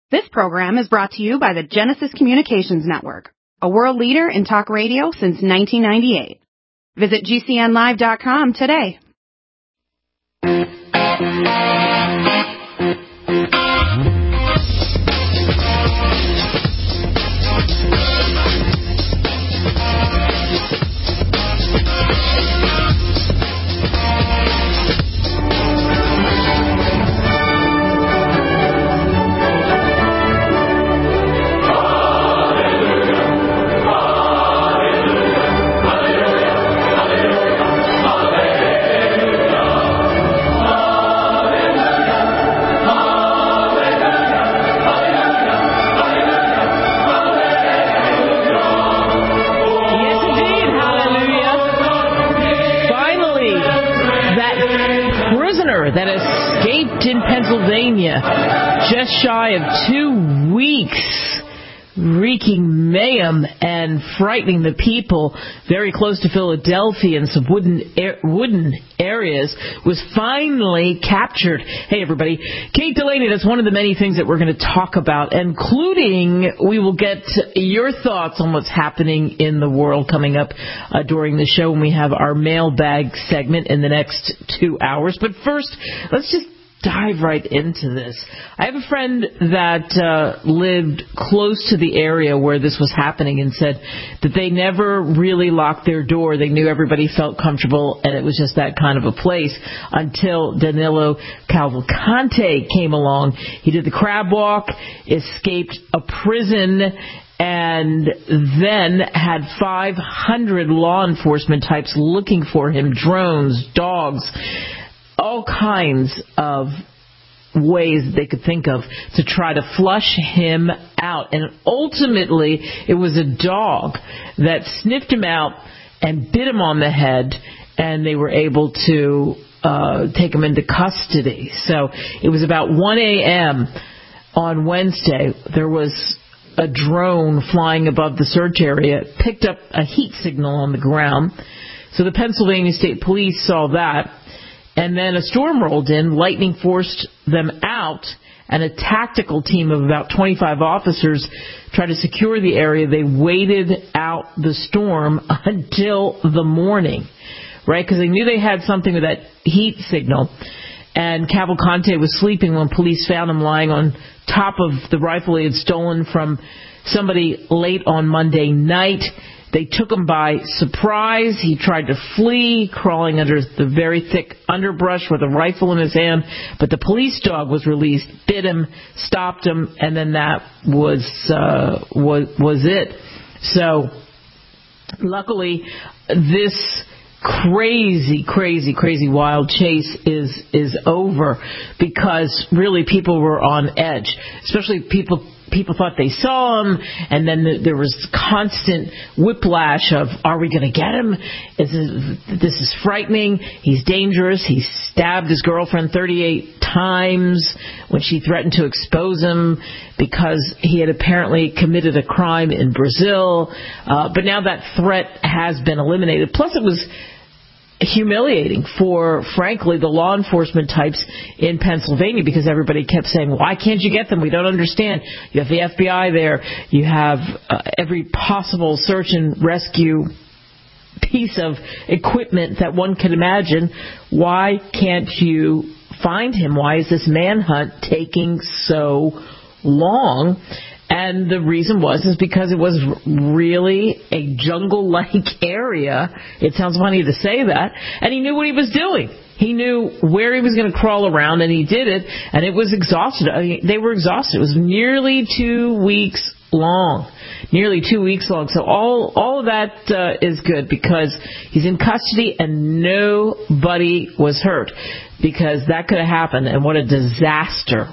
This program is brought to you by the Genesis Communications Network, a world leader in talk radio since 1998. Visit GCNlive.com today. That escaped in Pennsylvania just shy of 2 weeks, wreaking mayhem and frightening the people very close to Philadelphia in some wooden areas, was finally captured. Hey, everybody. Kate Delaney, that's one of the many things that we're going to talk about, including we will get your thoughts on what's happening in the world coming up during the show when we have our mailbag segment in the next 2 hours. But first, let's just dive right into this. I have a friend that lived close to the area where this was happening and said that they never really locked their door. They knew everybody felt comfortable, and it was just that kind of a place until Danilo Cavalcante came along. He did the crab walk, escaped a prison, and then had 500 law enforcement types looking for him, drones, dogs, all kinds of ways they could think of to try to flush him out. And ultimately, it was a dog that sniffed him out and bit him on the head, and they were able to take him into custody. So it was about 1 a.m. on Wednesday. There was a drone flying above the search area, picked up a heat signal on the ground. So the Pennsylvania State Police saw that. And then a storm rolled in, lightning forced them out, and a tactical team of about 25 officers tried to secure the area. They waited out the storm until the morning, right? Because they knew they had something with that heat signal. And Cavalcante was sleeping when police found him lying on top of the rifle he had stolen from somebody late on Monday night. They took him by surprise. He tried to flee, crawling under the very thick underbrush with a rifle in his hand. But the police dog was released, bit him, stopped him, and then that was it. So, luckily, this crazy wild chase is over, because really people were on edge, especially people thought they saw him, and then there was constant whiplash of, are we going to get him? This is frightening. He's dangerous. He stabbed his girlfriend 38 times when she threatened to expose him because he had apparently committed a crime in Brazil. But now that threat has been eliminated. Plus, it was humiliating for, frankly, the law enforcement types in Pennsylvania, because everybody kept saying, why can't you get them? We don't understand. You have the FBI there. You have every possible search and rescue piece of equipment that one could imagine. Why can't you find him? Why is this manhunt taking so long? And the reason is because it was really a jungle-like area. It sounds funny to say that. And he knew what he was doing. He knew where he was going to crawl around, and he did it. And it was exhausted. I mean, they were exhausted. It was nearly 2 weeks long. Nearly 2 weeks long. So all of that is good, because he's in custody and nobody was hurt, because that could have happened. And what a disaster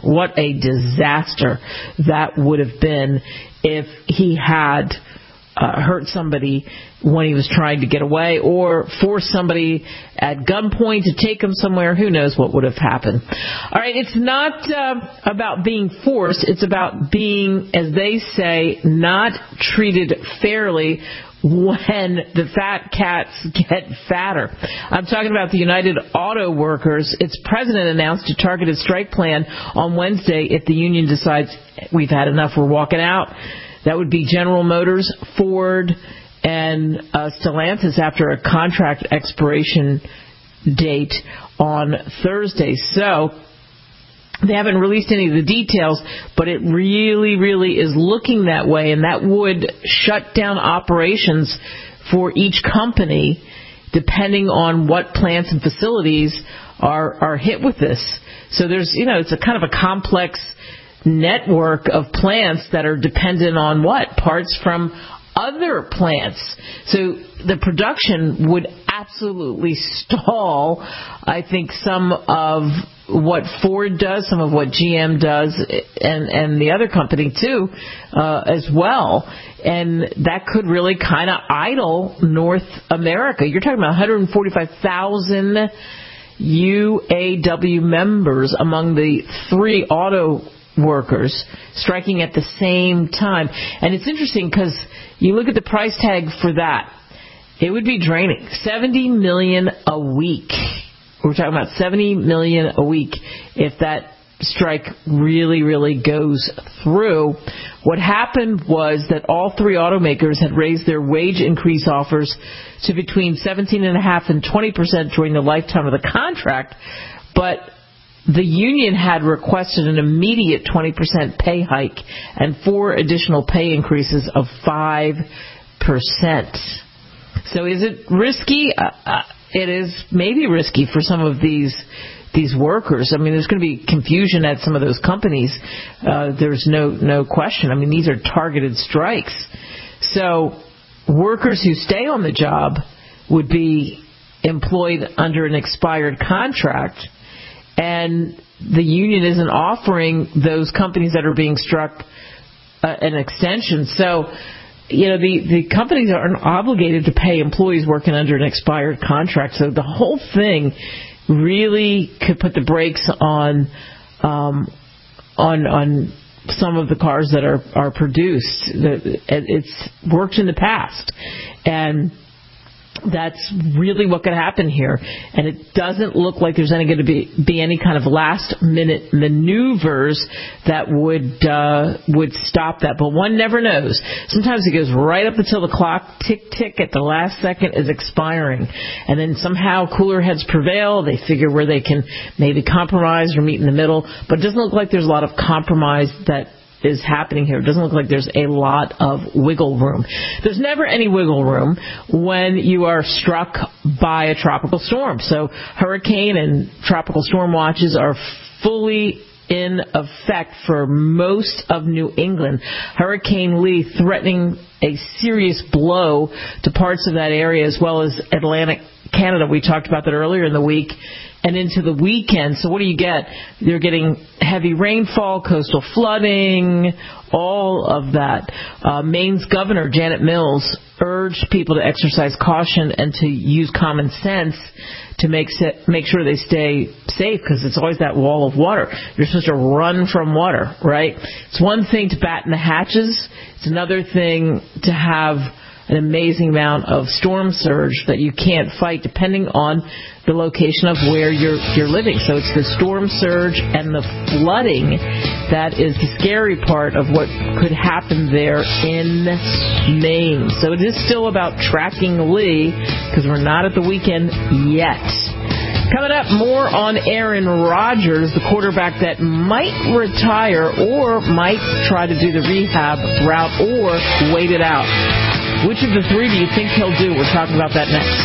that would have been if he had hurt somebody when he was trying to get away, or force somebody at gunpoint to take him somewhere. Who knows what would have happened. All right, it's not about being forced. It's about being, as they say, not treated fairly when the fat cats get fatter. I'm talking about the United Auto Workers. Its president announced a targeted strike plan on Wednesday if the union decides we've had enough, we're walking out. That would be General Motors, Ford, and Stellantis after a contract expiration date on Thursday. So they haven't released any of the details, but it really, really is looking that way, and that would shut down operations for each company depending on what plants and facilities are hit with this. So there's, it's a kind of a complex network of plants that are dependent on parts from other plants. So the production would absolutely stall, I think, some of what Ford does, some of what GM does, and the other company too, as well. And that could really kind of idle North America. You're talking about 145,000 UAW members among the three auto workers striking at the same time. And it's interesting because you look at the price tag for that, it would be draining. $70 million a week. We're talking about $70 million a week if that strike really, really goes through. What happened was that all three automakers had raised their wage increase offers to between 17.5% and 20% during the lifetime of the contract, but the union had requested an immediate 20% pay hike and 4 additional pay increases of 5%. So is it risky? It is maybe risky for some of these workers. I mean, there's going to be confusion at some of those companies. There's no question. I mean, these are targeted strikes. So workers who stay on the job would be employed under an expired contract, and the union isn't offering those companies that are being struck an extension. So, the companies aren't obligated to pay employees working under an expired contract. So the whole thing really could put the brakes on some of the cars that are produced. It's worked in the past, and that's really what could happen here. And it doesn't look like there's going to be any kind of last-minute maneuvers that would stop that. But one never knows. Sometimes it goes right up until the clock, tick, at the last second is expiring. And then somehow cooler heads prevail. They figure where they can maybe compromise or meet in the middle. But it doesn't look like there's a lot of compromise that is happening here. It doesn't look like there's a lot of wiggle room. There's never any wiggle room when you are struck by a tropical storm. So hurricane and tropical storm watches are fully in effect for most of New England. Hurricane Lee threatening a serious blow to parts of that area as well as Atlantic Canada. We talked about that earlier in the week and into the weekend. So what do you get? You're getting heavy rainfall, coastal flooding, all of that. Maine's Governor Janet Mills urged people to exercise caution and to use common sense to make sure they stay safe, because it's always that wall of water. You're supposed to run from water, right? It's one thing to batten the hatches. It's another thing to have an amazing amount of storm surge that you can't fight depending on the location of where you're living. So it's the storm surge and the flooding that is the scary part of what could happen there in Maine. So it is still about tracking Lee, because we're not at the weekend yet. Coming up, more on Aaron Rodgers, the quarterback that might retire or might try to do the rehab route or wait it out. Which of the three do you think he'll do? We're talking about that next.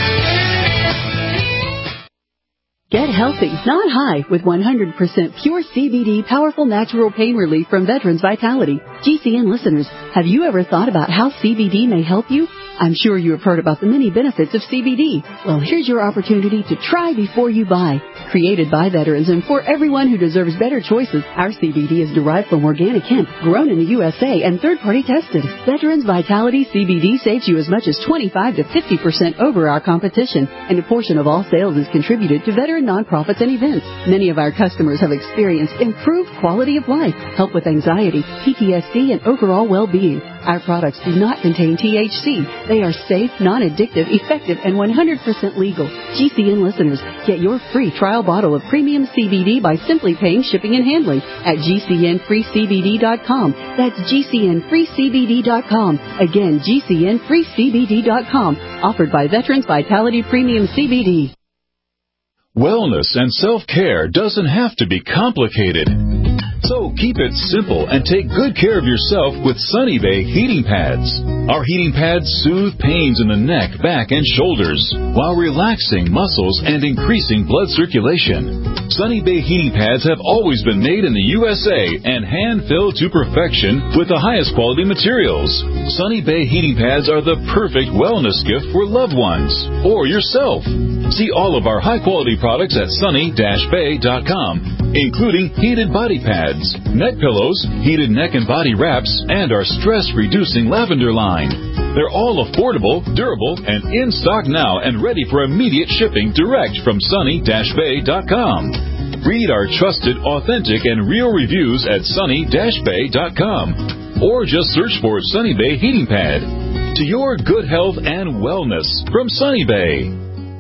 Get healthy, not high, with 100% pure CBD powerful natural pain relief from Veterans Vitality. GCN listeners, have you ever thought about how CBD may help you? I'm sure you have heard about the many benefits of CBD. Well, here's your opportunity to try before you buy. Created by veterans and for everyone who deserves better choices, our CBD is derived from organic hemp, grown in the USA, and third-party tested. Veterans Vitality CBD saves you as much as 25 to 50% over our competition, and a portion of all sales is contributed to veteran nonprofits and events. Many of our customers have experienced improved quality of life, help with anxiety, PTSD, and overall well-being. Our products do not contain THC. They are safe, non-addictive, effective, and 100% legal. GCN listeners, get your free trial bottle of premium CBD by simply paying shipping and handling at GCNFreeCBD.com. That's GCNFreeCBD.com. Again, GCNFreeCBD.com. Offered by Veterans Vitality Premium CBD. Wellness and self-care doesn't have to be complicated. So keep it simple and take good care of yourself with Sunny Bay heating pads. Our heating pads soothe pains in the neck, back, and shoulders while relaxing muscles and increasing blood circulation. Sunny Bay heating pads have always been made in the USA and hand-filled to perfection with the highest quality materials. Sunny Bay heating pads are the perfect wellness gift for loved ones or yourself. See all of our high-quality products at sunny-bay.com, including heated body pads, neck pillows, heated neck and body wraps, and our stress-reducing lavender line. They're all affordable, durable, and in stock now and ready for immediate shipping direct from sunny-bay.com. Read our trusted, authentic, and real reviews at sunny-bay.com or just search for Sunny Bay Heating Pad. To your good health and wellness from Sunny Bay.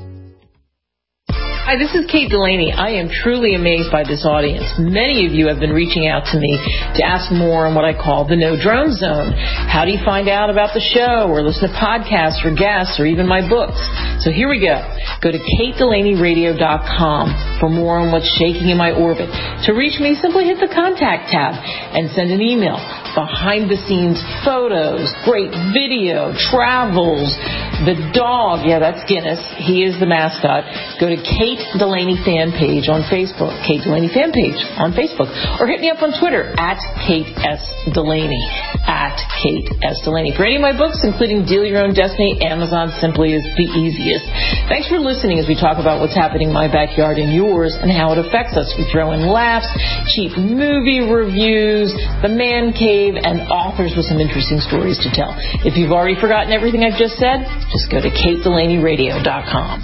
Hi, this is Kate Delaney. I am truly amazed by this audience. Many of you have been reaching out to me to ask more on what I call the No Drone Zone. How do you find out about the show or listen to podcasts or guests or even my books? So here we go. Go to KateDelaneyRadio.com for more on what's shaking in my orbit. To reach me, simply hit the contact tab and send an email. Behind-the-scenes photos, great video, travels, the dog. Yeah, that's Guinness. He is the mascot. Go to Kate Delaney fan page on Facebook. Kate Delaney fan page on Facebook. Or hit me up on Twitter at Kate S. Delaney. At Kate S. Delaney. For any of my books, including Deal Your Own Destiny, Amazon simply is the easiest. Thanks for listening as we talk about what's happening in my backyard and yours and how it affects us. We throw in laughs, cheap movie reviews, the man cave, and authors with some interesting stories to tell. If you've already forgotten everything I've just said, just go to KateDelaneyRadio.com.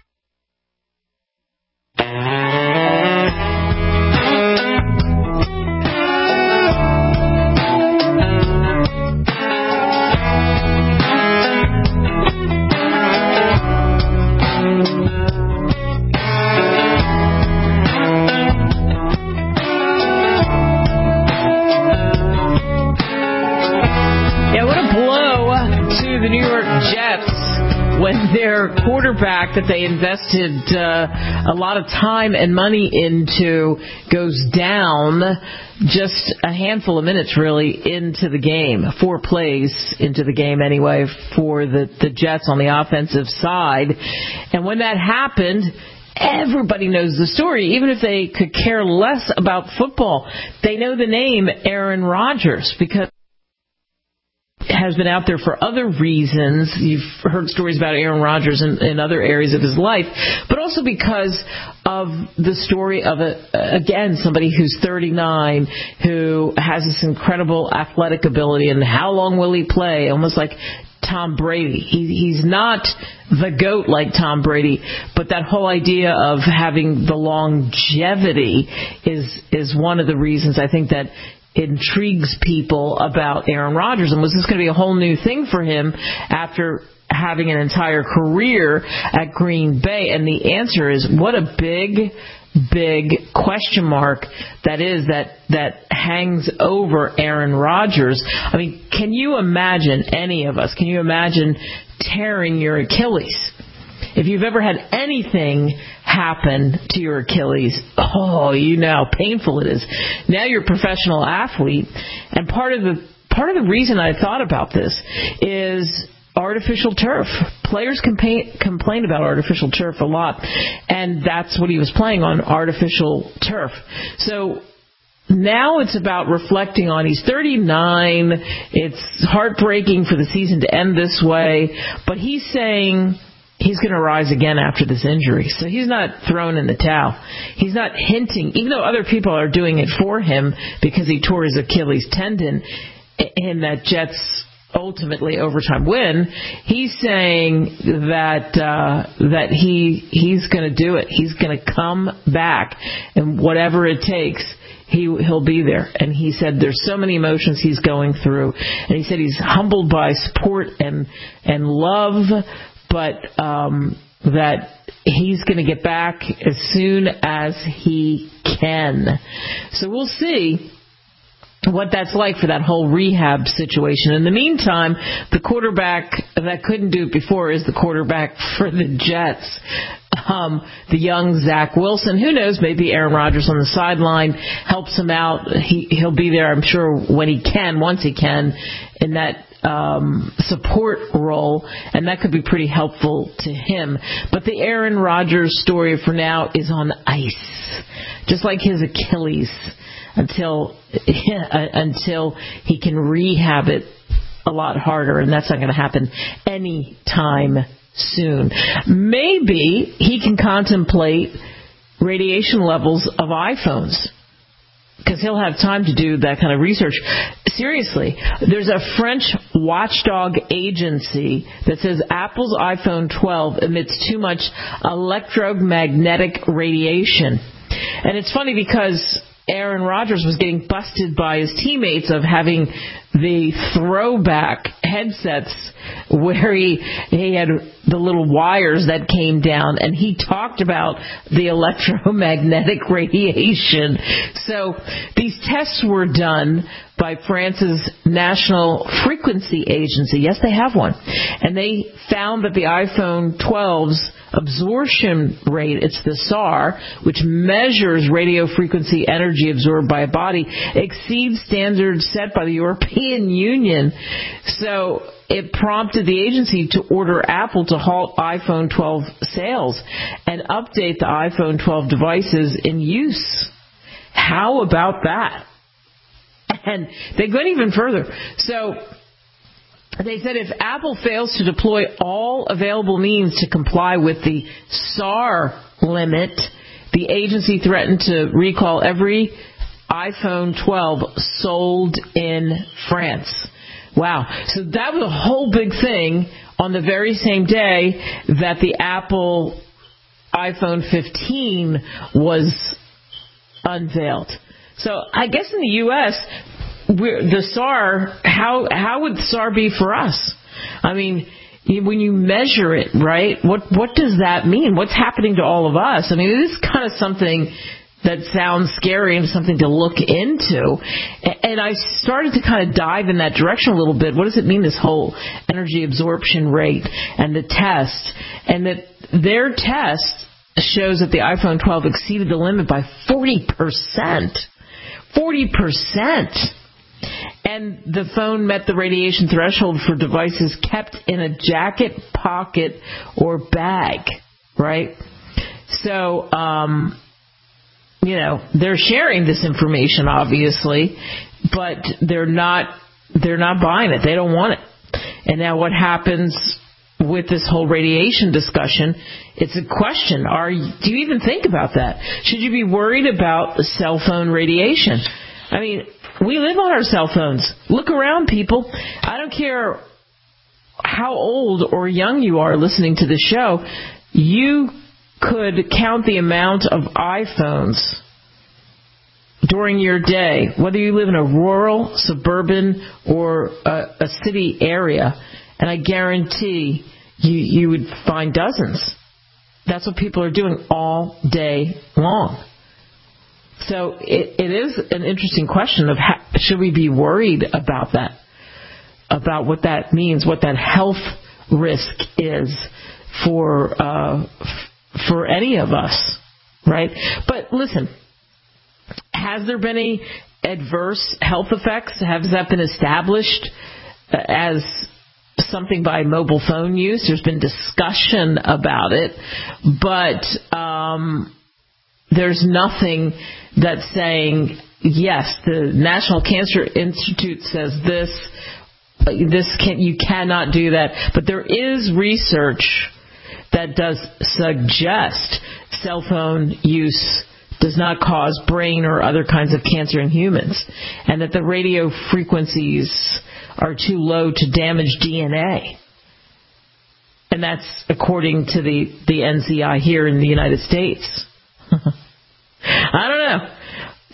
When their quarterback that they invested a lot of time and money into goes down just a handful of minutes really into the game, 4 plays into the game anyway for the Jets on the offensive side. And when that happened, everybody knows the story, even if they could care less about football. They know the name Aaron Rodgers because has been out there for other reasons. You've heard stories about Aaron Rodgers in other areas of his life, but also because of the story of, somebody who's 39, who has this incredible athletic ability, and how long will he play? Almost like Tom Brady. He's not the GOAT like Tom Brady, but that whole idea of having the longevity is one of the reasons I think that intrigues people about Aaron Rodgers. And was this going to be a whole new thing for him after having an entire career at Green Bay? And the answer is, what a big question mark that hangs over Aaron Rodgers. I mean, can you imagine, any of us, can you imagine tearing your Achilles? If you've ever had anything happen to your Achilles, you know how painful it is. Now you're a professional athlete, and part of the reason I thought about this is artificial turf. Players complain about artificial turf a lot, and that's what he was playing on, artificial turf. So now it's about reflecting on, he's 39, it's heartbreaking for the season to end this way, but he's saying he's going to rise again after this injury. So he's not thrown in the towel. He's not hinting, even though other people are doing it for him because he tore his Achilles tendon in that Jets ultimately overtime win. He's saying that he's going to do it. He's going to come back, and whatever it takes, he'll be there. And he said there's so many emotions he's going through. And he said he's humbled by support and love, but that he's going to get back as soon as he can. So we'll see what that's like for that whole rehab situation. In the meantime, the quarterback that couldn't do it before is the quarterback for the Jets, the young Zach Wilson. Who knows, maybe Aaron Rodgers on the sideline helps him out. He'll be there, I'm sure, when he can, once he can, in that support role, and that could be pretty helpful to him. But the Aaron Rodgers story for now is on ice, just like his Achilles, until he can rehab it a lot harder, and that's not going to happen anytime soon. Maybe he can contemplate radiation levels of iPhones, because he'll have time to do that kind of research. Seriously, there's a French watchdog agency that says Apple's iPhone 12 emits too much electromagnetic radiation. And it's funny because Aaron Rodgers was getting busted by his teammates of having the throwback headsets where he had the little wires that came down, and he talked about the electromagnetic radiation. So these tests were done by France's National Frequency Agency. Yes, they have one. And they found that the iPhone 12's absorption rate, it's the SAR, which measures radio frequency energy absorbed by a body, exceeds standards set by the European Union. So it prompted the agency to order Apple to halt iPhone 12 sales and update the iPhone 12 devices in use. How about that? And they went even further. So they said if Apple fails to deploy all available means to comply with the SAR limit, the agency threatened to recall every iPhone 12 sold in France. Wow. So that was a whole big thing on the very same day that the Apple iPhone 15 was unveiled. So I guess in the U.S., the SAR, how would the SAR be for us? I mean, when you measure it, right, what does that mean? What's happening to all of us? I mean, it is kind of something that sounds scary and something to look into. And I started to kind of dive in that direction a little bit. What does it mean, this whole energy absorption rate and the test? And that their test shows that the iPhone 12 exceeded the limit by 40%. 40%. And the phone met the radiation threshold for devices kept in a jacket, pocket, or bag, right? So, they're sharing this information, obviously, but they're not buying it. They don't want it. And now what happens with this whole radiation discussion? It's a question. Do you even think about that? Should you be worried about cell phone radiation? I mean, we live on our cell phones. Look around, people. I don't care how old or young you are listening to the show. You could count the amount of iPhones during your day, whether you live in a rural, suburban, or a city area, and I guarantee you would find dozens. That's what people are doing all day long. So it is an interesting question of should we be worried about that, about what that means, what that health risk is for any of us, right? But listen, has there been any adverse health effects? Has that been established as something by mobile phone use? There's been discussion about it, but there's nothing that's saying, yes, the National Cancer Institute says you cannot do that. But there is research that does suggest cell phone use does not cause brain or other kinds of cancer in humans, and that the radio frequencies are too low to damage DNA. And that's according to the NCI here in the United States. I don't know.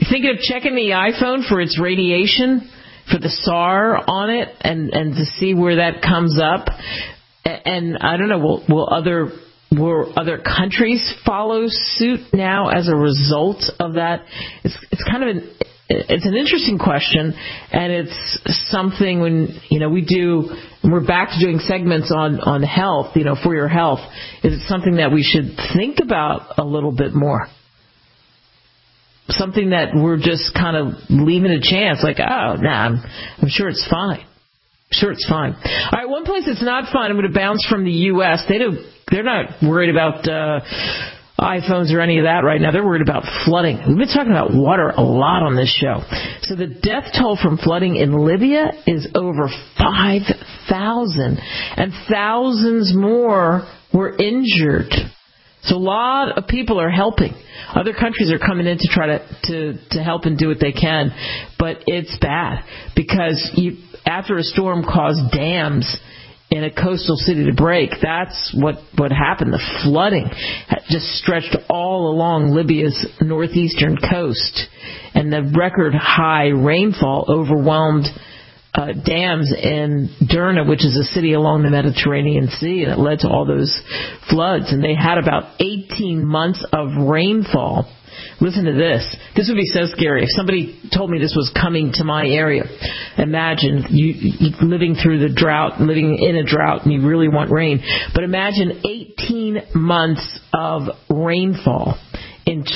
You thinking of checking the iPhone for its radiation, for the SAR on it, and to see where that comes up? And I don't know, will other countries follow suit now as a result of that? It's kind of it's an interesting question, and it's something when we're back to doing segments on health, for your health. Is it something that we should think about a little bit more? Something that we're just kind of leaving a chance, like, oh, nah, I'm sure it's fine. Sure, it's fine. All right, one place that's not fine, I'm going to bounce from the U.S. They're not worried about iPhones or any of that right now. They're worried about flooding. We've been talking about water a lot on this show. So the death toll from flooding in Libya is over 5,000, and thousands more were injured. So a lot of people are helping. Other countries are coming in to try to help and do what they can, but it's bad because after a storm caused dams in a coastal city to break, that's what happened. The flooding just stretched all along Libya's northeastern coast, and the record high rainfall overwhelmed dams in Derna, which is a city along the Mediterranean Sea, and it led to all those floods. And they had about 18 months of rainfall. Listen to this. This would be so scary. If somebody told me this was coming to my area, imagine you living through the drought, living in a drought, and you really want rain. But imagine 18 months of rainfall in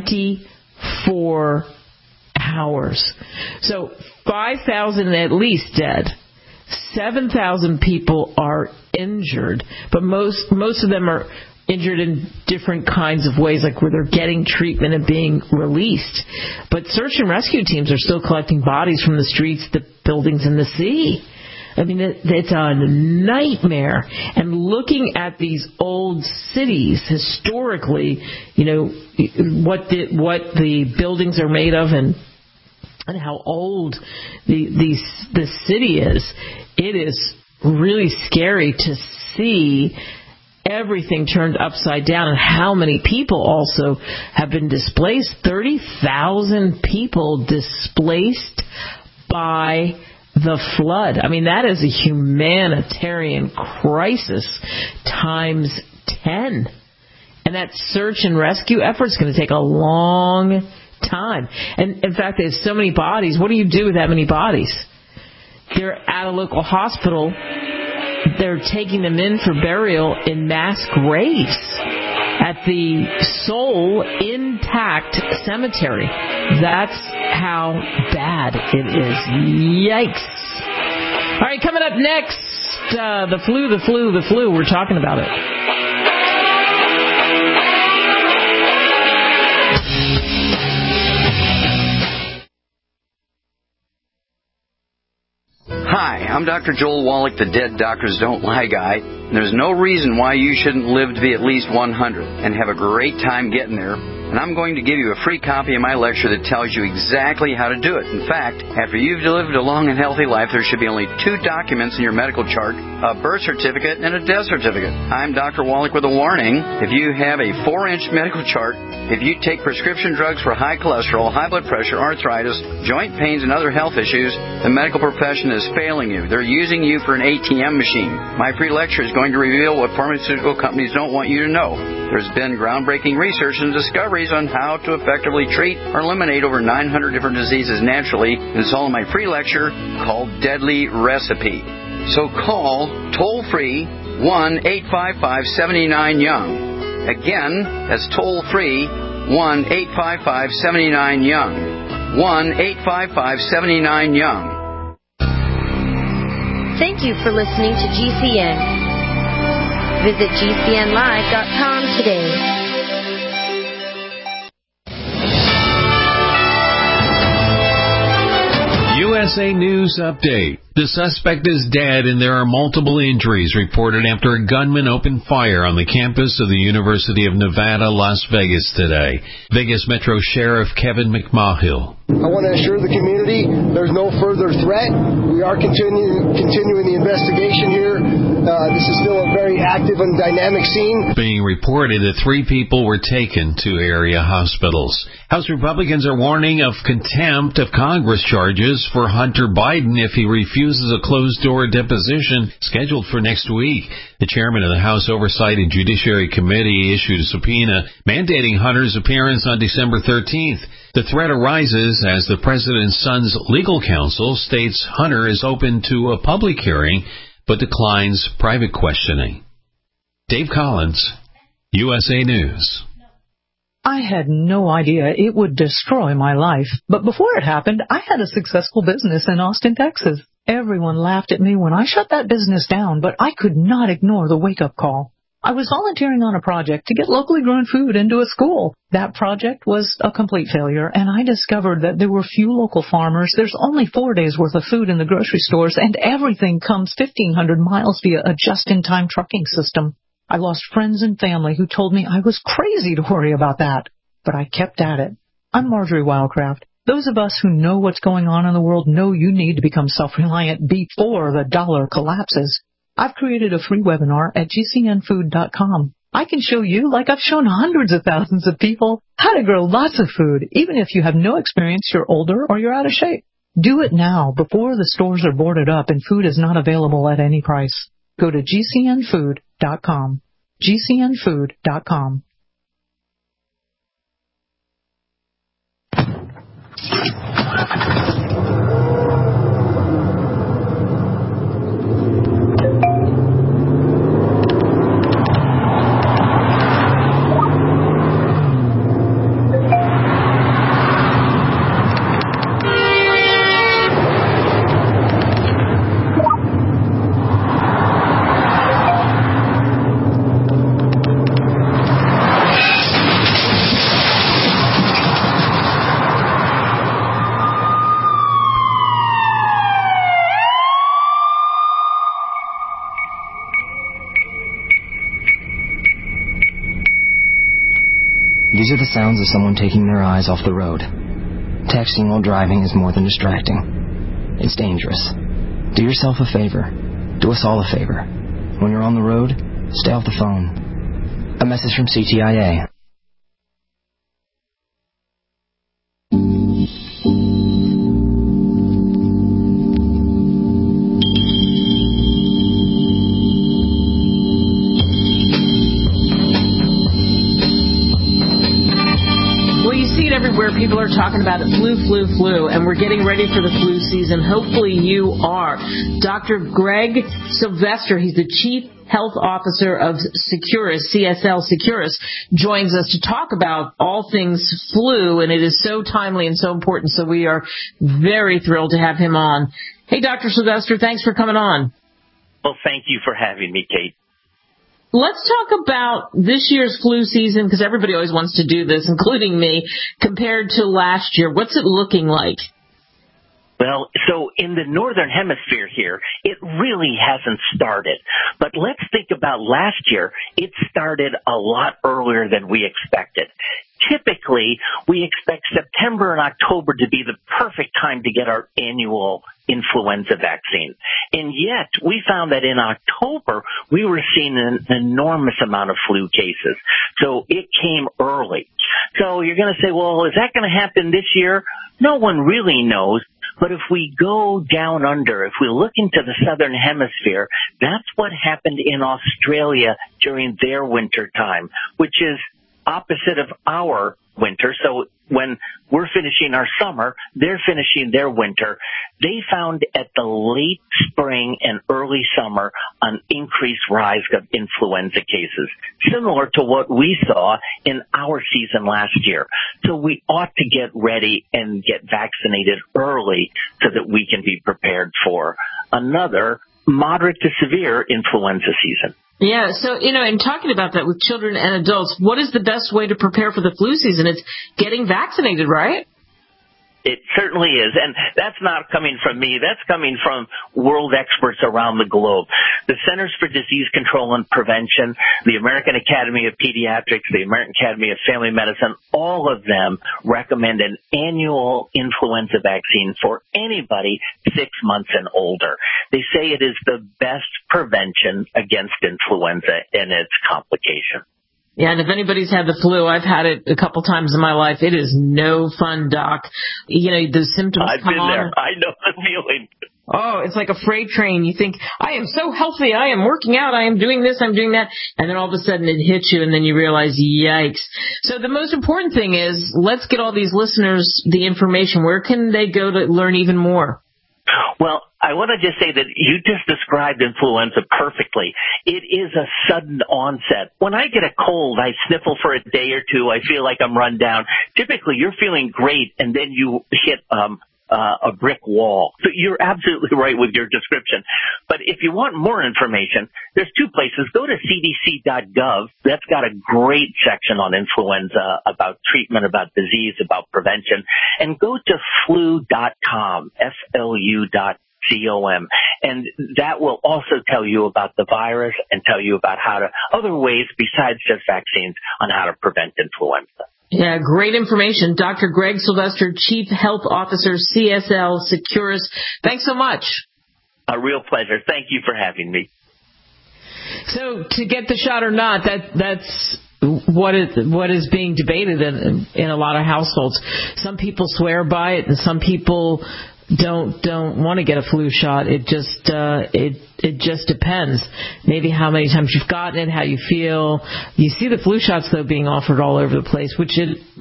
24 hours. So 5,000 at least dead. 7,000 people are injured, but most of them are injured in different kinds of ways, like where they're getting treatment and being released. But search and rescue teams are still collecting bodies from the streets, the buildings, and the sea. I mean, it's a nightmare. And looking at these old cities historically, what the buildings are made of and how old the city is, it is really scary to see everything turned upside down, and how many people also have been displaced. 30,000 people displaced by the flood. I mean, that is a humanitarian crisis times 10. And that search and rescue effort is going to take a long time. And in fact, there's so many bodies. What do you do with that many bodies? They're at a local hospital. They're taking them in for burial in mass graves at the Seoul Intact Cemetery. That's how bad it is. Yikes. All right, coming up next, the flu. We're talking about it. Hi, I'm Dr. Joel Wallach, the Dead Doctors Don't Lie guy. There's no reason why you shouldn't live to be at least 100 and have a great time getting there. And I'm going to give you a free copy of my lecture that tells you exactly how to do it. In fact, after you've lived a long and healthy life, there should be only 2 documents in your medical chart, a birth certificate and a death certificate. I'm Dr. Wallach with a warning. If you have a 4-inch medical chart, if you take prescription drugs for high cholesterol, high blood pressure, arthritis, joint pains, and other health issues, the medical profession is failing you. They're using you for an ATM machine. My free lecture is going to reveal what pharmaceutical companies don't want you to know. There's been groundbreaking research and discoveries on how to effectively treat or eliminate over 900 different diseases naturally, and it's all in my free lecture called Deadly Recipe. So call toll-free 1-855-79-YOUNG. Again, that's toll-free 1-855-79-YOUNG. 1-855-79-YOUNG. Thank you for listening to GCN. Visit GCNlive.com today. USA News Update. The suspect is dead, and there are multiple injuries reported after a gunman opened fire on the campus of the University of Nevada, Las Vegas today. Vegas Metro Sheriff Kevin McMahill. I want to assure the community there's no further threat. We are continuing the investigation here. This is still a very active and dynamic scene. Being reported that 3 people were taken to area hospitals. House Republicans are warning of contempt of Congress charges for Hunter Biden if he refuses a closed-door deposition scheduled for next week. The chairman of the House Oversight and Judiciary Committee issued a subpoena mandating Hunter's appearance on December 13th. The threat arises as the president's son's legal counsel states Hunter is open to a public hearing but declines private questioning. Dave Collins, USA News. I had no idea it would destroy my life, but before it happened, I had a successful business in Austin, Texas. Everyone laughed at me when I shut that business down, but I could not ignore the wake-up call. I was volunteering on a project to get locally grown food into a school. That project was a complete failure, and I discovered that there were few local farmers. There's only 4 days' worth of food in the grocery stores, and everything comes 1,500 miles via a just-in-time trucking system. I lost friends and family who told me I was crazy to worry about that, but I kept at it. I'm Marjorie Wildcraft. Those of us who know what's going on in the world know you need to become self-reliant before the dollar collapses. I've created a free webinar at gcnfood.com. I can show you, like I've shown hundreds of thousands of people, how to grow lots of food, even if you have no experience, you're older, or you're out of shape. Do it now, before the stores are boarded up and food is not available at any price. Go to gcnfood.com. gcnfood.com. These are the sounds of someone taking their eyes off the road. Texting while driving is more than distracting. It's dangerous. Do yourself a favor. Do us all a favor. When you're on the road, stay off the phone. A message from CTIA. Everywhere people are talking about it, flu, and we're getting ready for the flu season. Hopefully you are. Dr. Greg Sylvester, he's the Chief Health Officer of Securus, CSL Securus, joins us to talk about all things flu, and it is so timely and so important, so we are very thrilled to have him on. Hey, Dr. Sylvester, thanks for coming on. Well, thank you for having me, Kate. Let's talk about this year's flu season, because everybody always wants to do this, including me, compared to last year. What's it looking like? Well, so in the Northern Hemisphere here, it really hasn't started. But let's think about last year. It started a lot earlier than we expected. Typically, we expect September and October to be the perfect time to get our annual influenza vaccine. And yet, we found that in October, we were seeing an enormous amount of flu cases. So it came early. So you're going to say, well, is that going to happen this year? No one really knows. But if we go down under, if we look into the Southern Hemisphere, that's what happened in Australia during their winter time, which is opposite of our winter. So when we're finishing our summer, they're finishing their winter. They found at the late spring and early summer an increased rise of influenza cases, similar to what we saw in our season last year. So we ought to get ready and get vaccinated early so that we can be prepared for another moderate to severe influenza season. Yeah, so, in talking about that with children and adults, what is the best way to prepare for the flu season? It's getting vaccinated, right? It certainly is. And that's not coming from me. That's coming from world experts around the globe. The Centers for Disease Control and Prevention, the American Academy of Pediatrics, the American Academy of Family Medicine, all of them recommend an annual influenza vaccine for anybody 6 months and older. They say it is the best prevention against influenza and its complications. Yeah, and if anybody's had the flu, I've had it a couple times in my life. It is no fun, Doc. You know, the symptoms I've come been on. there. I know the feeling. Oh, it's like a freight train. You think, I am so healthy. I am working out. I am doing this. I'm doing that. And then all of a sudden it hits you and then you realize, yikes. So the most important thing is, let's get all these listeners the information. Where can they go to learn even more? Well, I want to just say that you just described influenza perfectly. It is a sudden onset. When I get a cold, I sniffle for a day or two. I feel like I'm run down. Typically, you're feeling great, and then you hit a brick wall. So you're absolutely right with your description. But if you want more information, there's two places. Go to cdc.gov. That's got a great section on influenza, about treatment, about disease, about prevention. And go to flu.com, flu.com. And that will also tell you about the virus and tell you about other ways besides just vaccines on how to prevent influenza. Yeah, great information. Dr. Greg Sylvester, Chief Health Officer, CSL Seqirus. Thanks so much. A real pleasure. Thank you for having me. So to get the shot or not, that's what is being debated in a lot of households. Some people swear by it, and some people don't want to get a flu shot. It just depends. Maybe how many times you've gotten it, how you feel. You see the flu shots though being offered all over the place, which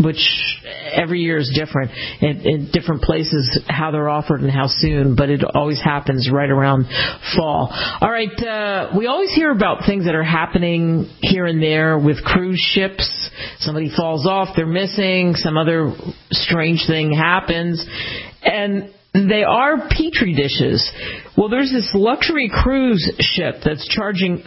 every year is different in different places, how they're offered and how soon, but it always happens right around fall. All right, we always hear about things that are happening here and there with cruise ships. Somebody falls off, they're missing, some other strange thing happens, and they are Petri dishes. Well, there's this luxury cruise ship that's charging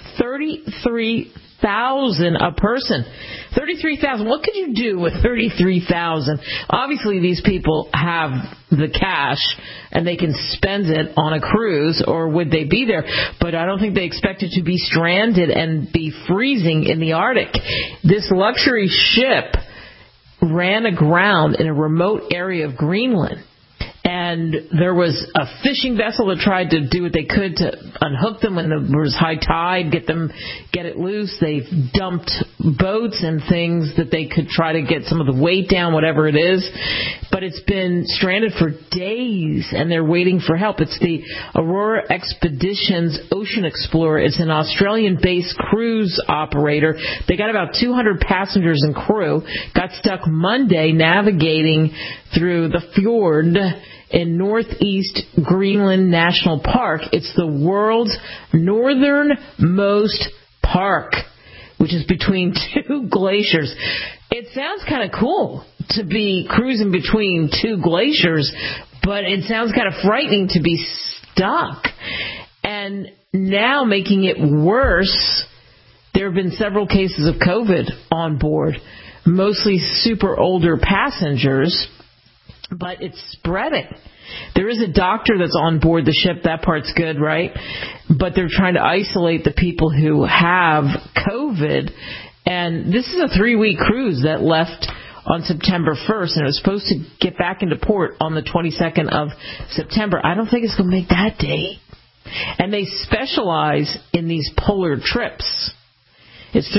$33,000 a person. $33,000. What could you do with $33,000? Obviously, these people have the cash and they can spend it on a cruise, or would they be there? But I don't think they expected to be stranded and be freezing in the Arctic. This luxury ship ran aground in a remote area of Greenland. And there was a fishing vessel that tried to do what they could to unhook them when there was high tide, get it loose. They've dumped boats and things that they could try to get some of the weight down, whatever it is. But it's been stranded for days, and they're waiting for help. It's the Aurora Expeditions Ocean Explorer. It's an Australian-based cruise operator. They got about 200 passengers and crew. Got stuck Monday navigating through the fjord in northeast Greenland National Park. It's the world's northernmost park, which is between two glaciers. It sounds kind of cool to be cruising between two glaciers, but it sounds kind of frightening to be stuck. And now making it worse, there have been several cases of COVID on board, mostly super older passengers, but it's spreading. There is a doctor that's on board the ship. That part's good, right? But they're trying to isolate the people who have COVID. And this is a 3-week cruise that left on September 1st, and it was supposed to get back into port on the 22nd of September. I don't think it's going to make that date. And they specialize in these polar trips. It's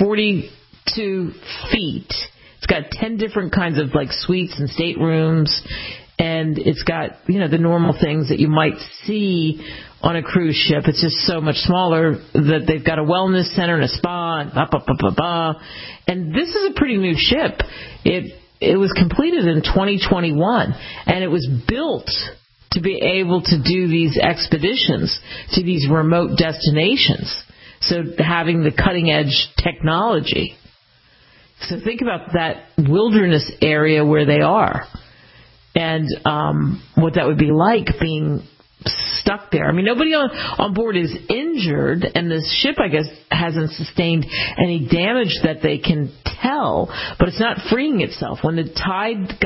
342 feet. It's got 10 different kinds of suites and staterooms, and it's got, the normal things that you might see on a cruise ship. It's just so much smaller that they've got a wellness center and a spa and And this is a pretty new ship. It was completed in 2021, and it was built to be able to do these expeditions to these remote destinations. So having the cutting edge technology. So think about that wilderness area where they are and what that would be like being stuck there. I mean, nobody on board is injured, and this ship, I guess, hasn't sustained any damage that they can tell, but it's not freeing itself. When the tide got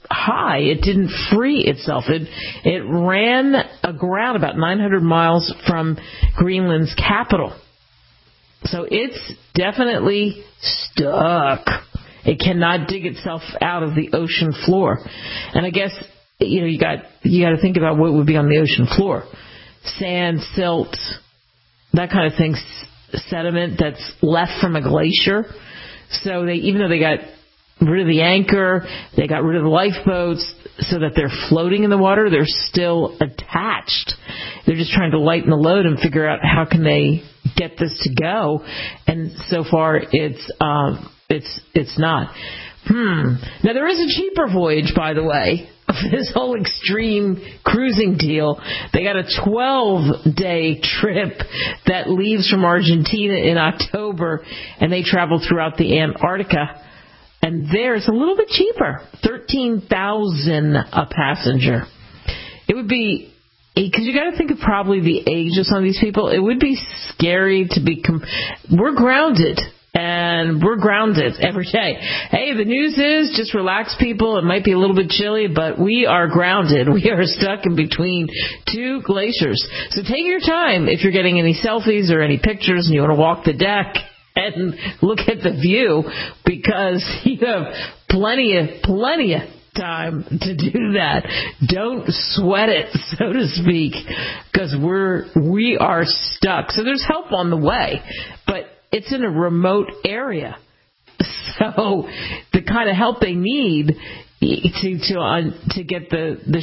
high. It didn't free itself. It ran aground about 900 miles from Greenland's capital. So it's definitely stuck. It cannot dig itself out of the ocean floor. And I guess, you got to think about what would be on the ocean floor. Sand, silt, that kind of thing, sediment that's left from a glacier. So even though they got rid of the anchor, they got rid of the lifeboats so that they're floating in the water, they're still attached. They're just trying to lighten the load and figure out how can they get this to go. And so far it's not. Now there is a cheaper voyage, by the way, of this whole extreme cruising deal. They got a 12-day trip that leaves from Argentina in October, and they travel throughout the Antarctica. And there it's a little bit cheaper, $13,000 a passenger. It would be, because you got to think of probably the age of some of these people. It would be scary to be. We're grounded. And we're grounded every day. Hey, the news is just relax, people. It might be a little bit chilly, but we are grounded. We are stuck in between two glaciers. So take your time if you're getting any selfies or any pictures and you want to walk the deck and look at the view, because you have plenty of time to do that. Don't sweat it, so to speak, because we are stuck. So there's help on the way, but it's in a remote area. So the kind of help they need to get the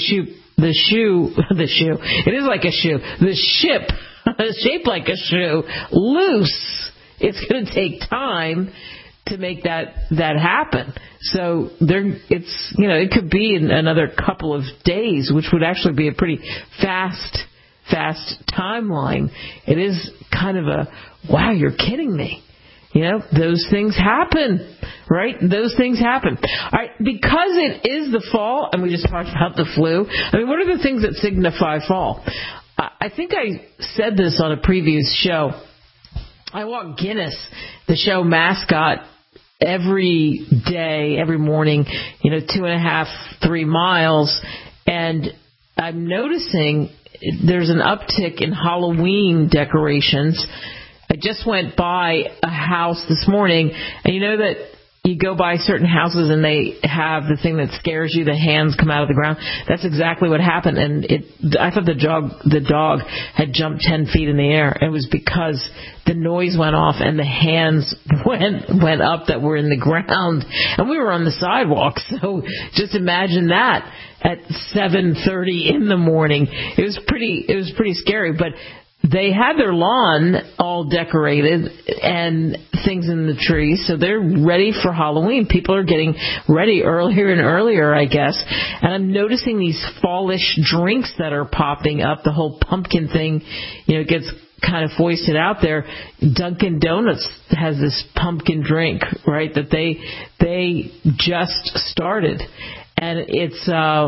ship shaped like a shoe loose. It's going to take time to make that happen. So it could be in another couple of days, which would actually be a pretty fast timeline. It is kind of a, wow, you're kidding me. Those things happen, right? Those things happen. All right, because it is the fall, and we just talked about the flu. I mean, what are the things that signify fall? I think I said this on a previous show. I walk Guinness, the show mascot, every day, every morning, 2.5, 3 miles, and I'm noticing there's an uptick in Halloween decorations. I just went by a house this morning, and you know that you go by certain houses and they have the thing that scares you, the hands come out of the ground. That's exactly what happened, and I thought the dog had jumped 10 feet in the air. It was because the noise went off and the hands went up that were in the ground, and we were on the sidewalk. So just imagine that at 7:30 in the morning. It was pretty scary, but they had their lawn all decorated and things in the trees, so they're ready for Halloween. People are getting ready earlier and earlier, I guess. And I'm noticing these fallish drinks that are popping up. The whole pumpkin thing, gets kind of foisted out there. Dunkin' Donuts has this pumpkin drink, right, that they just started. And it's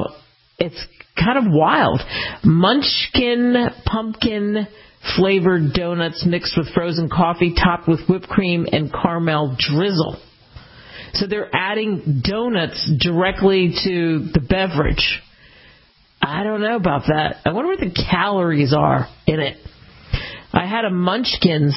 kind of wild. Munchkin pumpkin flavored donuts mixed with frozen coffee topped with whipped cream and caramel drizzle. So they're adding donuts directly to the beverage. I don't know about that. I wonder what the calories are in it. I had a Munchkins,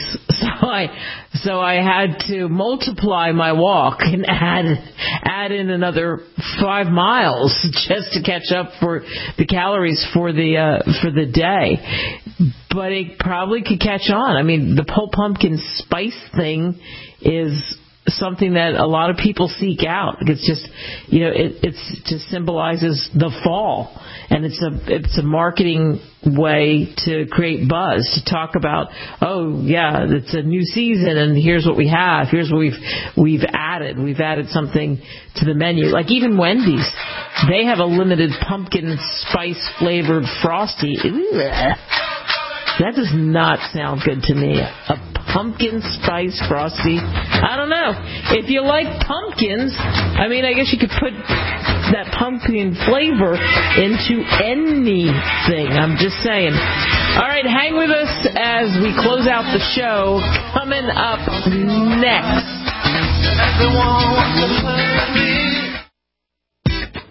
so I had to multiply my walk and add in another 5 miles just to catch up for the calories for the day. But it probably could catch on. I mean, the whole pumpkin spice thing is something that a lot of people seek out. It's just, it just symbolizes the fall, and it's a marketing way to create buzz, to talk about, oh yeah, it's a new season, and here's what we have. Here's what we've added. We've added something to the menu. Like even Wendy's, they have a limited pumpkin spice flavored Frosty. That does not sound good to me. A pumpkin spice Frosty. I don't know. If you like pumpkins, I guess you could put that pumpkin flavor into anything. I'm just saying. All right, hang with us as we close out the show. Coming up next.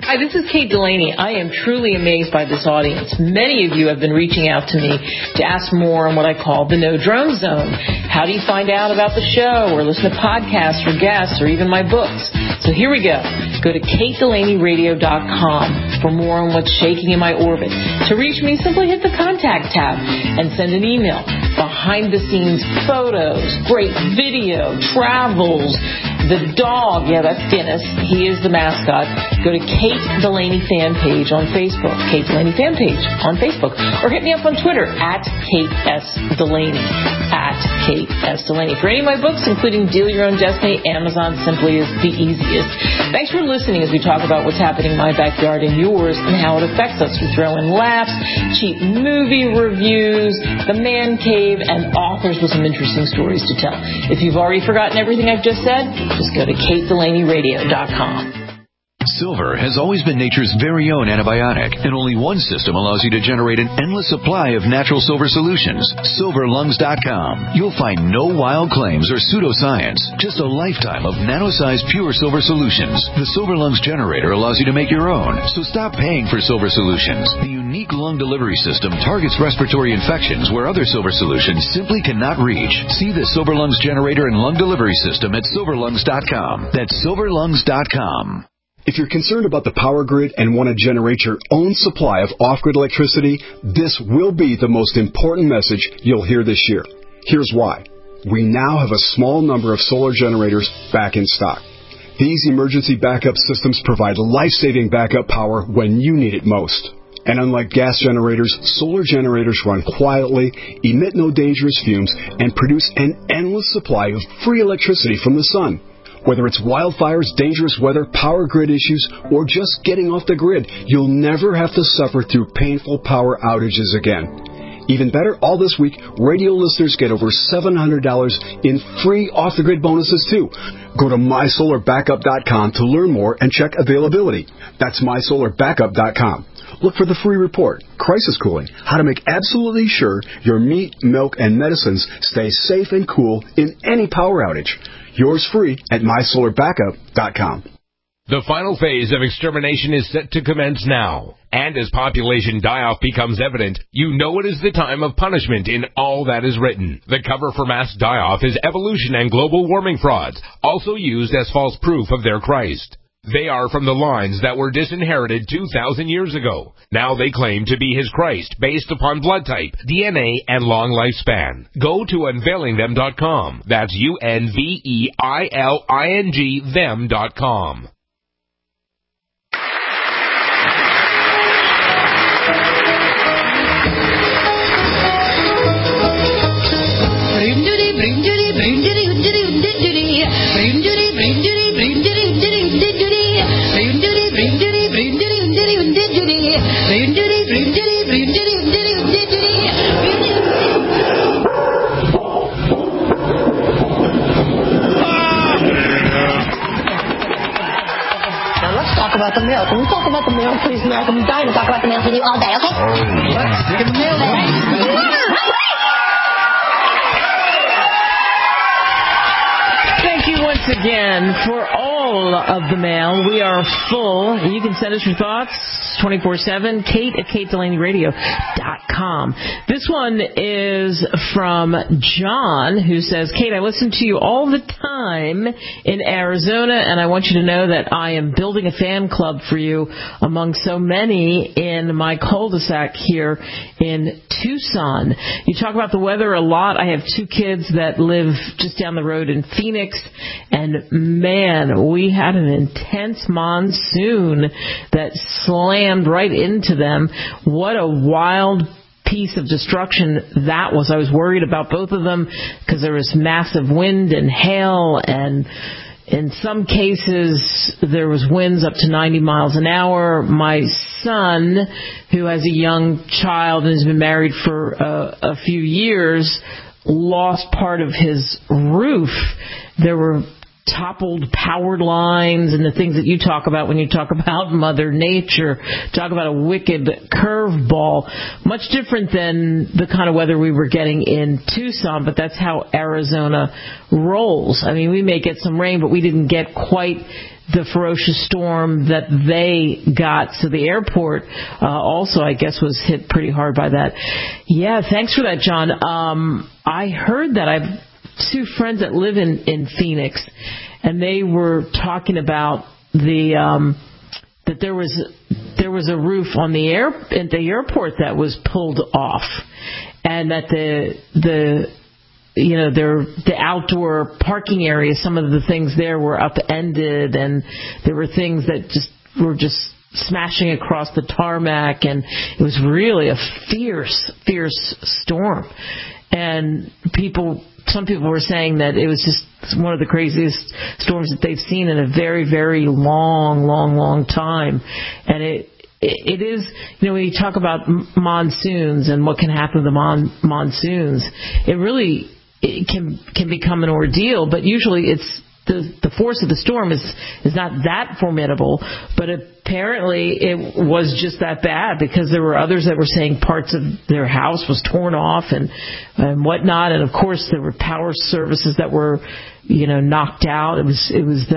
Hi, this is Kate Delaney. I am truly amazed by this audience. Many of you have been reaching out to me to ask more on what I call the No Drone Zone. How do you find out about the show or listen to podcasts or guests or even my books? So here we go. Go to KateDelaneyRadio.com for more on what's shaking in my orbit. To reach me, simply hit the contact tab and send an email. Behind-the-scenes photos, great video, travels, the dog, yeah, that's Guinness. He is the mascot. Go to Kate Delaney fan page on Facebook. Kate Delaney fan page on Facebook. Or hit me up on Twitter at Kate S. Delaney. At Kate S. Delaney. For any of my books, including Deal Your Own Destiny, Amazon simply is the easiest. Thanks for listening as we talk about what's happening in my backyard and yours and how it affects us. We throw in laughs, cheap movie reviews, the man cave, and authors with some interesting stories to tell. If you've already forgotten everything I've just said, just go to KateDelaneyRadio.com. Silver has always been nature's very own antibiotic, and only one system allows you to generate an endless supply of natural silver solutions. SilverLungs.com. You'll find no wild claims or pseudoscience, just a lifetime of nano-sized pure silver solutions. The Silver Lungs generator allows you to make your own, so stop paying for silver solutions. The unique lung delivery system targets respiratory infections where other silver solutions simply cannot reach. See the Silver Lungs generator and lung delivery system at SilverLungs.com. That's SilverLungs.com. If you're concerned about the power grid and want to generate your own supply of off-grid electricity, this will be the most important message you'll hear this year. Here's why. We now have a small number of solar generators back in stock. These emergency backup systems provide life-saving backup power when you need it most. And unlike gas generators, solar generators run quietly, emit no dangerous fumes, and produce an endless supply of free electricity from the sun. Whether it's wildfires, dangerous weather, power grid issues, or just getting off the grid, you'll never have to suffer through painful power outages again. Even better, all this week, radio listeners get over $700 in free off-the-grid bonuses, too. Go to MySolarBackup.com to learn more and check availability. That's MySolarBackup.com. Look for the free report, Crisis Cooling, how to make absolutely sure your meat, milk, and medicines stay safe and cool in any power outage. Yours free at MySolarBackup.com. The final phase of extermination is set to commence now. And as population die-off becomes evident, you know it is the time of punishment in all that is written. The cover for mass die-off is evolution and global warming frauds, also used as false proof of their Christ. They are from the lines that were disinherited 2,000 years ago. Now they claim to be his Christ based upon blood type, DNA, and long lifespan. Go to unveilingthem.com. That's UNVEILING them.com. About the mail. Can we talk about the mail, please, Malcolm? I'm dying to talk about the mail with you all day, okay? Let's stick in the mail then. Thank you once again for all of the mail. We are full. You can send us your thoughts 24/7. Kate at KateDelaneyRadio.com. This one is from John, who says, Kate, I listen to you all the time in Arizona, and I want you to know that I am building a fan club for you among so many in my cul-de-sac here in Tucson. You talk about the weather a lot. I have two kids that live just down the road in Phoenix, and man, we had an intense monsoon that slammed right into them. What a wild piece of destruction that was. I was worried about both of them because there was massive wind and hail, and in some cases there was winds up to 90 miles an hour. My son, who has a young child and has been married for a few years, lost part of his roof. There were toppled power lines and the things that you talk about when you talk about Mother Nature. Talk about a wicked curveball. Much different than the kind of weather we were getting in Tucson, but that's how Arizona rolls. I mean, we may get some rain, but we didn't get quite the ferocious storm that they got. So the airport also, I guess, was hit pretty hard by that. Yeah, thanks for that, John. I heard that. I've two friends that live in Phoenix, and they were talking about that there was a roof on at the airport that was pulled off, and that the outdoor parking area, some of the things there were upended, and there were things that were just smashing across the tarmac, and it was really a fierce storm. And some people were saying that it was just one of the craziest storms that they've seen in a very, very long time. And it is, when you talk about monsoons and what can happen to the monsoons, it can become an ordeal, but usually it's the force of the storm is not that formidable, but apparently it was just that bad, because there were others that were saying parts of their house was torn off and whatnot, and of course there were power services that were knocked out. It was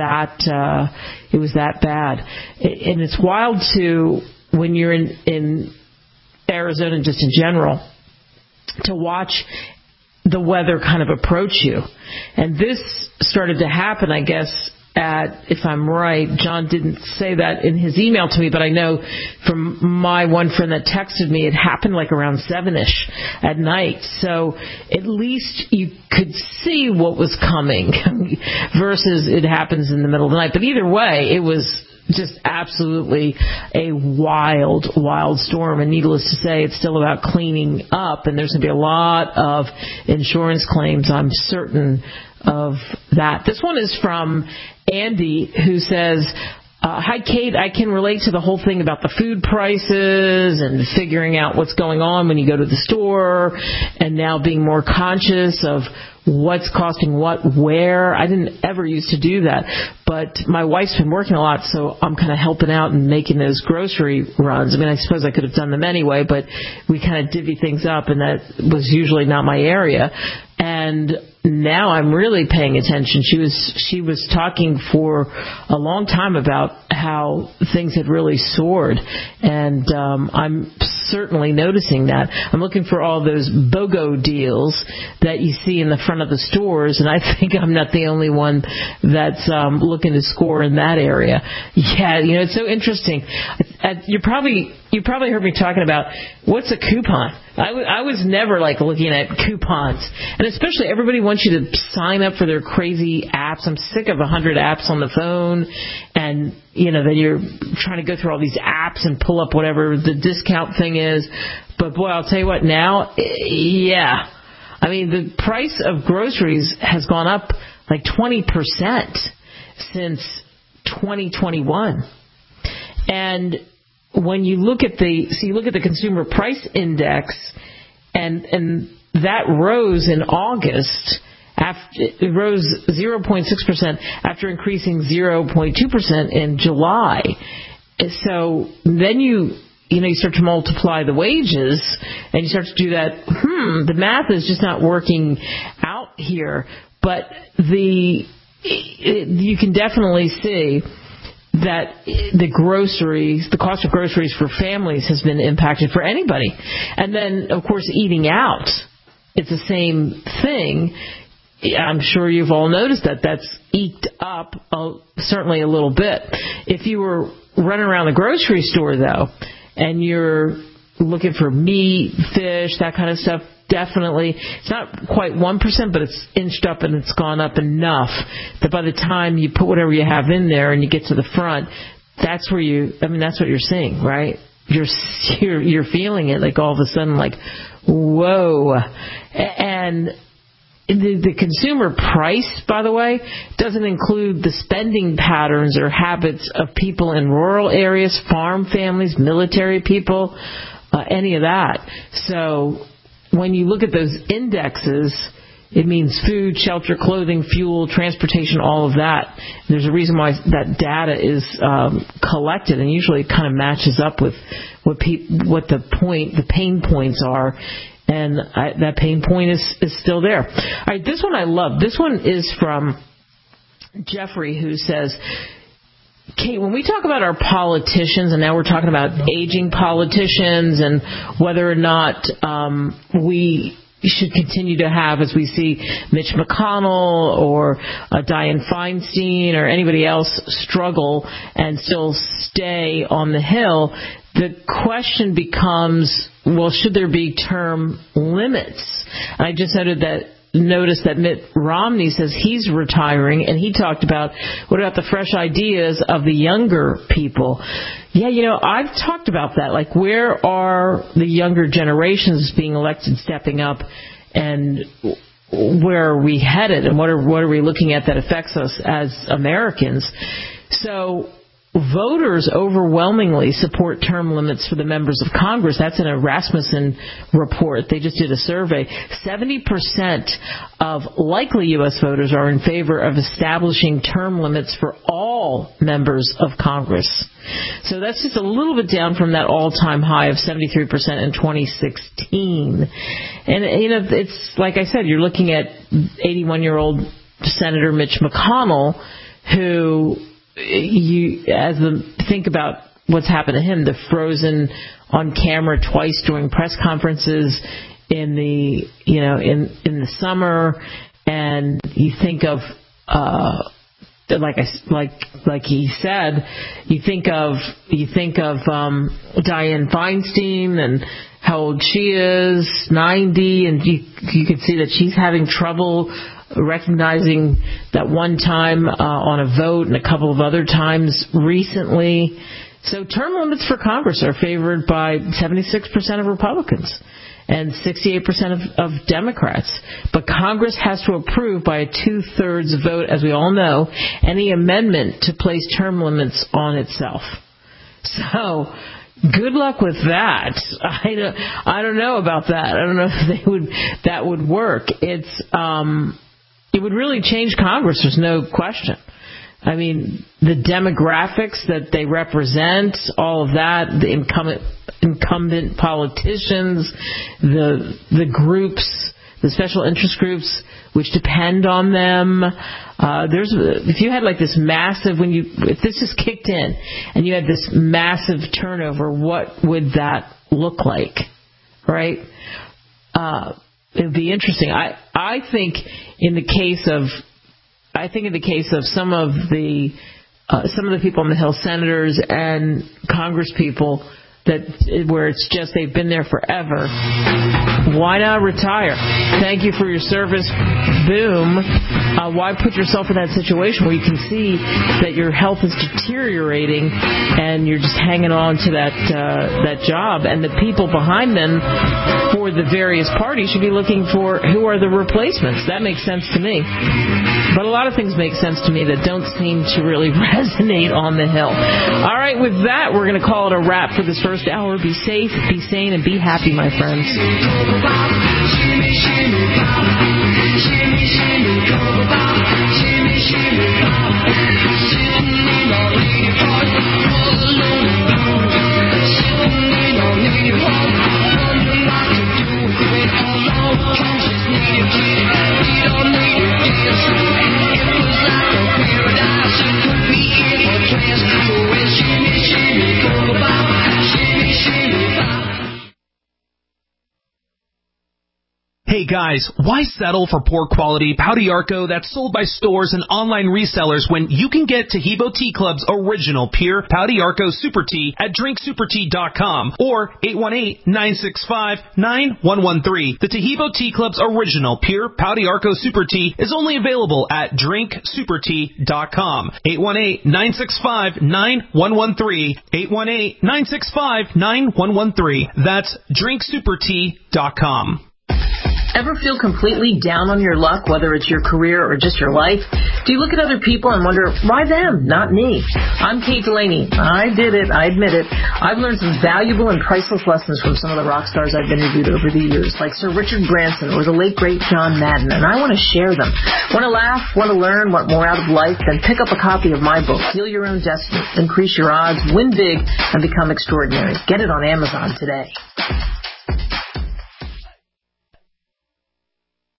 that bad, and it's wild too when you're in Arizona, just in general, to watch the weather kind of approach you. And this started to happen, I guess, if I'm right, John didn't say that in his email to me, but I know from my one friend that texted me, it happened like around 7-ish at night. So at least you could see what was coming versus it happens in the middle of the night. But either way, it was just absolutely a wild storm. And needless to say, it's still about cleaning up, and there's going to be a lot of insurance claims, I'm certain of that. This one is from Andy, who says, hi, Kate. I can relate to the whole thing about the food prices and figuring out what's going on when you go to the store, and now being more conscious of what's costing what where. I didn't ever used to do that, but my wife's been working a lot, so I'm kind of helping out and making those grocery runs. I mean, I suppose I could have done them anyway, but we kind of divvy things up, and that was usually not my area. And now I'm really paying attention. She was talking for a long time about how things had really soared, and I'm certainly noticing that. I'm looking for all those BOGO deals that you see in the front of the stores, and I think I'm not the only one that's looking to score in that area. Yeah, it's so interesting. You probably heard me talking about what's a coupon. I was never like looking at coupons, and especially everybody wants you to sign up for their crazy apps. I'm sick of 100 apps on the phone, and that you're trying to go through all these apps and pull up whatever the discount thing is. But boy, I'll tell you what now, yeah. I mean, the price of groceries has gone up like 20% since 2021. And when you look at the consumer price index, and that rose in August. It rose 0.6% after increasing 0.2% in July. So then you start to multiply the wages, and you start to do that. The math is just not working out here. But you can definitely see that the cost of groceries for families has been impacted for anybody. And then, of course, eating out, it's the same thing. I'm sure you've all noticed that that's eked up certainly a little bit. If you were running around the grocery store, though, and you're looking for meat, fish, that kind of stuff, definitely, it's not quite 1%, but it's inched up, and it's gone up enough that by the time you put whatever you have in there and you get to the front, that's what you're seeing, right? You're feeling it, like all of a sudden, like, whoa. And the consumer price, by the way, doesn't include the spending patterns or habits of people in rural areas, farm families, military people, any of that. So when you look at those indexes, It means food, shelter, clothing, fuel, transportation, all of that. And there's a reason why that data is collected, and usually it kind of matches up with what the pain points are. And that pain point is still there. All right, this one I love. This one is from Jeffrey, who says, Kate, when we talk about our politicians, and now we're talking about aging politicians and whether or not we should continue to have, as we see Mitch McConnell or Dianne Feinstein or anybody else struggle and still stay on the Hill, the question becomes, well, should there be term limits? I just noticed that Mitt Romney says he's retiring, and he talked about, what about the fresh ideas of the younger people? Yeah, I've talked about that. Like, where are the younger generations being elected, stepping up, and where are we headed, and what are we looking at that affects us as Americans? So voters overwhelmingly support term limits for the members of Congress. That's in a Rasmussen report. They just did a survey. 70% of likely U.S. voters are in favor of establishing term limits for all members of Congress. So that's just a little bit down from that all-time high of 73% in 2016. And, it's like I said, you're looking at 81-year-old Senator Mitch McConnell, who think about what's happened to him, the frozen on camera twice during press conferences in the in the summer, and you think of like he said, you think of Dianne Feinstein and how old she is, 90, and you can see that she's having trouble recognizing that one time on a vote and a couple of other times recently. So term limits for Congress are favored by 76% of Republicans and 68% of Democrats. But Congress has to approve by a 2/3 vote, as we all know, any amendment to place term limits on itself. So good luck with that. I don't know about that. I don't know if that would work. It would really change Congress, there's no question. I mean, the demographics that they represent, all of that, the incumbent politicians, the groups, the special interest groups which depend on them. If you had like this massive, if this is kicked in and you had this massive turnover, what would that look like, right? It would be interesting. I think in the case of some of the people on the Hill, senators and Congress people, where it's just they've been there forever, why not retire? Thank you for your service. Boom. Why put yourself in that situation where you can see that your health is deteriorating and you're just hanging on to that job, and the people behind them for the various parties should be looking for who are the replacements. That makes sense to me. But a lot of things make sense to me that don't seem to really resonate on the Hill. All right, with that, we're going to call it a wrap for this first hour. Be safe, be sane, and be happy, my friends. Hey guys, why settle for poor quality Pau d'Arco that's sold by stores and online resellers when you can get Taheebo Tea Club's original pure Pau d'Arco Super Tea at drinksupertea.com or 818-965-9113. The Taheebo Tea Club's original pure Pau d'Arco Super Tea is only available at drinksupertea.com. 818-965-9113. 818-965-9113. That's drinksupertea.com. Ever feel completely down on your luck, whether it's your career or just your life? Do you look at other people and wonder, why them, not me? I'm Kate Delaney. I did it. I admit it. I've learned some valuable and priceless lessons from some of the rock stars I've interviewed over the years, like Sir Richard Branson or the late, great John Madden, and I want to share them. Want to laugh, want to learn, want more out of life? Then pick up a copy of my book, Heal Your Own Destiny, Increase Your Odds, Win Big, and Become Extraordinary. Get it on Amazon today.